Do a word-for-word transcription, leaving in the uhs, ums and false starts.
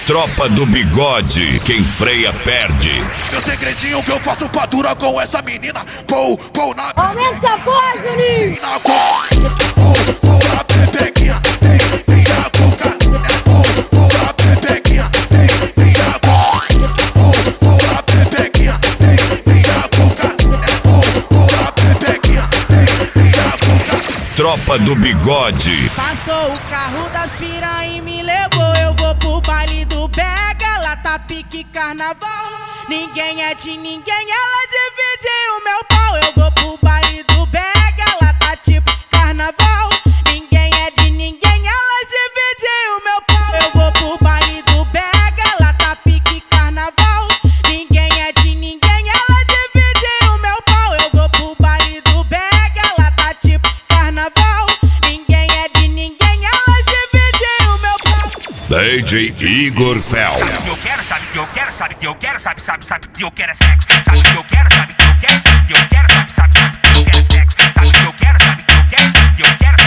Tropa do Bigode, quem freia perde. Meu segredinho que eu faço pra durar com essa menina. Pou, pou na... Aumenta essa voz, Juninho! Pou, pou na pepequinha. Tem, tem a coca. É pou, pou na pepequinha. Tem, tem a coca. Pou, pou na pepequinha. Tem, tem a coca. É pou, pou na pepequinha. Tem, tem a coca. Tropa do Bigode. Passou o carro das piranha e me levou. Eu vou pro baile do Pega, lá tá pique carnaval. Ninguém é de ninguém, ela divide o meu pau. Eu vou pro baile do Pega, lá tá tipo carnaval. Ninguém é de ninguém, ela divide o meu pau. Eu vou pro baile do Pega, lá tá pique carnaval. Ninguém é de ninguém, ela divide o meu pau. Eu vou pro baile do Pega, lá tá tipo carnaval. Ninguém é de ninguém, ela divide o meu pau. D J Igor Fel. Sabe que eu quero, sabe que eu quero, sabe, sabe, sabe que eu quero é sexo. Sabe que eu quero, sabe que eu quero, sabe que eu quero, sabe, sabe, sabe que eu quero é sexo. Sabe que eu quero, sabe que eu quero, sabe que eu quero,